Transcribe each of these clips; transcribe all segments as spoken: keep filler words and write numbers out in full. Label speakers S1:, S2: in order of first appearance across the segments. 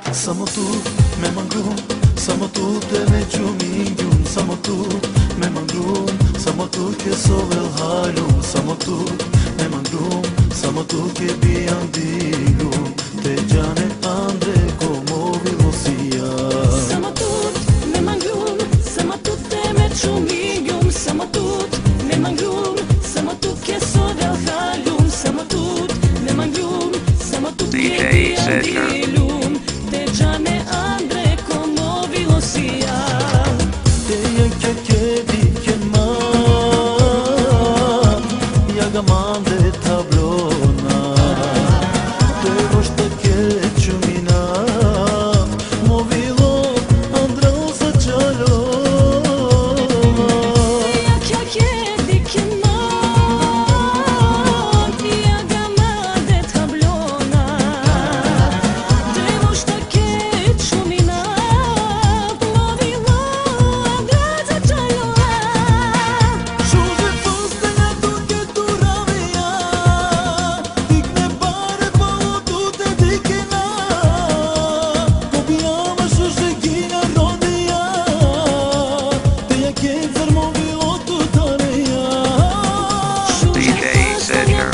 S1: Sa më tut me më ngrum, sa më tut e me gjumin gjum, sa më tut me më ngrum, sa më tut ke sovel halum, sa më tut me më ngrum, sa më tut ke bijan dilum, te gjane andre ko movi vosia.
S2: Sa më tut me më ngrum, sa më tut e me gjumin gjum, sa më tut me më ngrum, sa më tut ke sovel halum, sa më tut me më ngrum, sa më tut ke bijan dilum, te gjane andre ko movi vosia.
S1: Te je ke kedi ke ma, ja ga mande tablona, te vosh të ke qumina, mo vilo andra sa qalona.
S2: Ja kja kedi ke ma, ja ga mande tablona, te vosh të ke qumina, mo vilo andra sa qalona.
S1: Shuze foste na duke turavia, dikne pare po tute dikina, po bijama shuze gina rodia, te ja ke zërmo vilo tutareja.
S3: D J Cedar.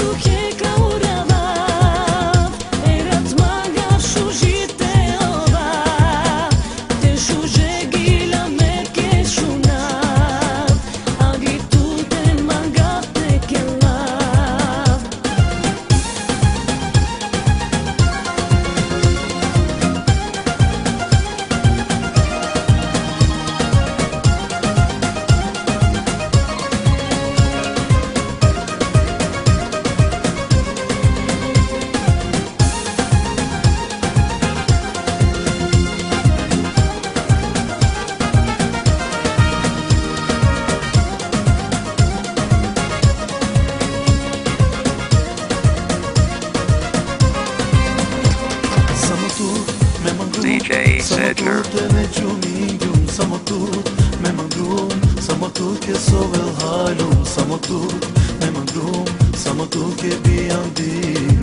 S3: D J Cedar.
S1: Me gjumin gjum, sa më tut me më ngrum, sa më tut ke sovel halum, sa më tut me më ngrum, sa më tut ke bijan dilum.